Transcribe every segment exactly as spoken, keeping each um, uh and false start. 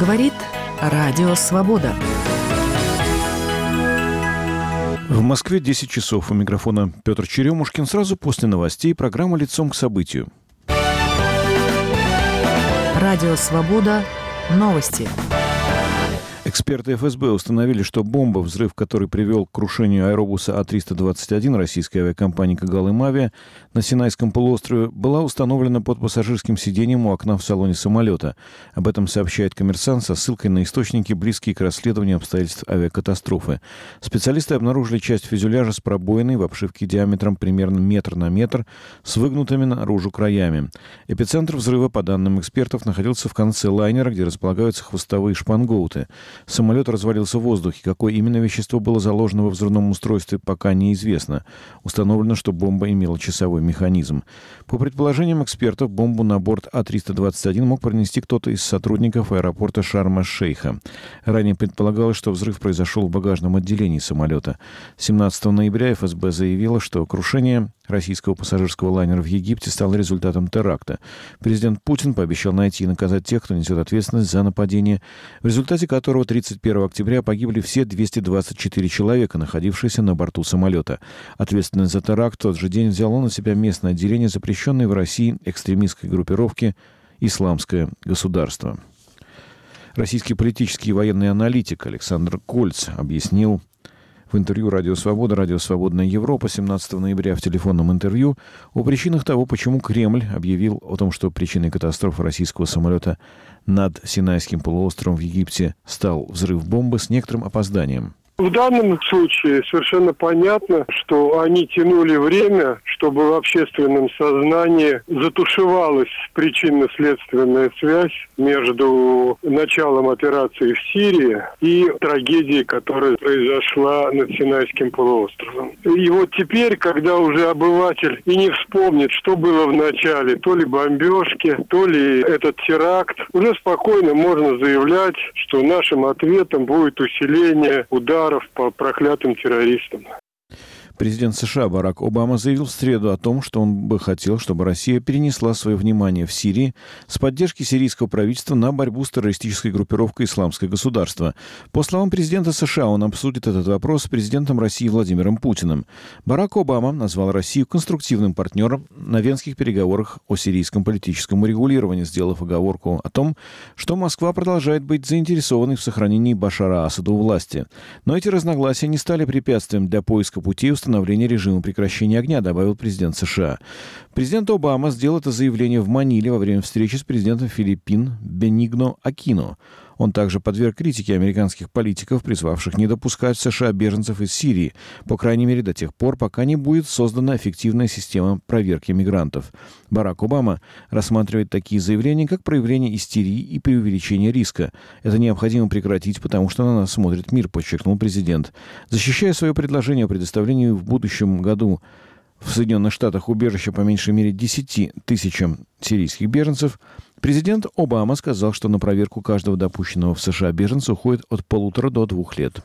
Говорит Радио Свобода. В Москве десять часов. У микрофона Петр Черемушкин. Сразу после новостей программа «Лицом к событию». Радио Свобода. Новости. Эксперты эф эс бэ установили, что бомба, взрыв которой привел к крушению аэробуса А триста двадцать один российской авиакомпании «Когалым-Авиа» на Синайском полуострове, была установлена под пассажирским сиденьем у окна в салоне самолета. Об этом сообщает «Коммерсант» со ссылкой на источники, близкие к расследованию обстоятельств авиакатастрофы. Специалисты обнаружили часть фюзеляжа с пробоиной в обшивке диаметром примерно метр на метр с выгнутыми наружу краями. Эпицентр взрыва, по данным экспертов, находился в конце лайнера, где располагаются хвостовые шпангоуты. Самолет развалился в воздухе. Какое именно вещество было заложено во взрывном устройстве, пока неизвестно. Установлено, что бомба имела часовой механизм. По предположениям экспертов, бомбу на борт А триста двадцать один мог пронести кто-то из сотрудников аэропорта Шарм-эль-Шейха. Ранее предполагалось, что взрыв произошел в багажном отделении самолета. семнадцатого ноября эф эс бэ заявила, что крушение российского пассажирского лайнера в Египте стало результатом теракта. Президент Путин пообещал найти и наказать тех, кто несет ответственность за нападение, в результате которого тридцать первого октября погибли все двести двадцать четыре человека, находившиеся на борту самолета. Ответственность за теракт в тот же день взяло на себя местное отделение запрещенной в России экстремистской группировки «Исламское государство». Российский политический и военный аналитик Александр Кольц объяснил в интервью «Радио Свобода», «Радио Свободная Европа» семнадцатого ноября в телефонном интервью о причинах того, почему Кремль объявил о том, что причиной катастрофы российского самолета над Синайским полуостровом в Египте стал взрыв бомбы с некоторым опозданием. В данном случае совершенно понятно, что они тянули время, чтобы в общественном сознании затушевалась причинно-следственная связь между началом операции в Сирии и трагедией, которая произошла над Синайским полуостровом. И вот теперь, когда уже обыватель и не вспомнит, что было в начале, то ли бомбежки, то ли этот теракт, уже спокойно можно заявлять, что нашим ответом будет усиление ударов по проклятым террористам. Президент США Барак Обама заявил в среду о том, что он бы хотел, чтобы Россия перенесла свое внимание в Сирии с поддержки сирийского правительства на борьбу с террористической группировкой «Исламское государство». По словам президента США, он обсудит этот вопрос с президентом России Владимиром Путиным. Барак Обама назвал Россию конструктивным партнером на венских переговорах о сирийском политическом урегулировании, сделав оговорку о том, что Москва продолжает быть заинтересованной в сохранении Башара Асада у власти. Но эти разногласия не стали препятствием для поиска путей установления режима прекращения огня, добавил президент США. Президент Обама сделал это заявление в Маниле во время встречи с президентом Филиппин Бенигно Акино. Он также подверг критике американских политиков, призвавших не допускать в США беженцев из Сирии, по крайней мере до тех пор, пока не будет создана эффективная система проверки мигрантов. Барак Обама рассматривает такие заявления как проявление истерии и преувеличение риска. Это необходимо прекратить, потому что на нас смотрит мир, подчеркнул президент. Защищая свое предложение о предоставлении в будущем году в Соединенных Штатах убежища по меньшей мере десяти тысячам сирийских беженцев, президент Обама сказал, что на проверку каждого допущенного в США беженца уходит от полутора до двух лет.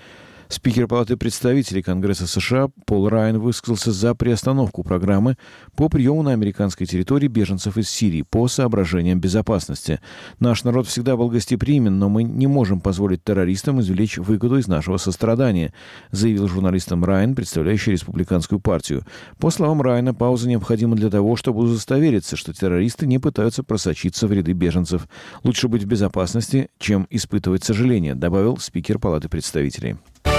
Спикер Палаты представителей Конгресса США Пол Райан высказался за приостановку программы по приему на американской территории беженцев из Сирии по соображениям безопасности. «Наш народ всегда был гостеприимен, но мы не можем позволить террористам извлечь выгоду из нашего сострадания», заявил журналистам Райан, представляющий республиканскую партию. По словам Райана, пауза необходима для того, чтобы удостовериться, что террористы не пытаются просочиться в ряды беженцев. «Лучше быть в безопасности, чем испытывать сожаление», добавил спикер Палаты представителей.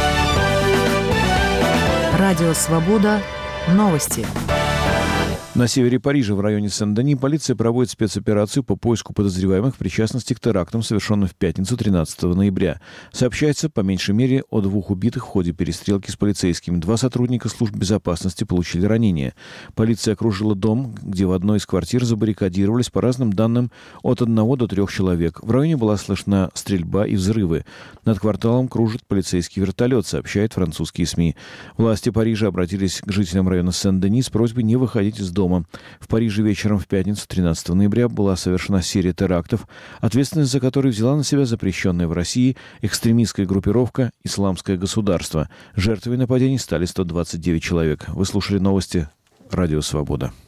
Радио Свобода. Новости. На севере Парижа, в районе Сен-Дени, полиция проводит спецоперацию по поиску подозреваемых в причастности к терактам, совершенным в пятницу тринадцатого ноября. Сообщается, по меньшей мере, о двух убитых в ходе перестрелки с полицейскими. Два сотрудника служб безопасности получили ранения. Полиция окружила дом, где в одной из квартир забаррикадировались, по разным данным, от одного до трех человек. В районе была слышна стрельба и взрывы. Над кварталом кружит полицейский вертолет, сообщают французские СМИ. Власти Парижа обратились к жителям района Сен-Дени с просьбой не выходить из дома. В Париже вечером в пятницу тринадцатого ноября была совершена серия терактов, ответственность за которые взяла на себя запрещенная в России экстремистская группировка «Исламское государство». Жертвами нападений стали сто двадцать девять человек. Вы слушали новости «Радио Свобода».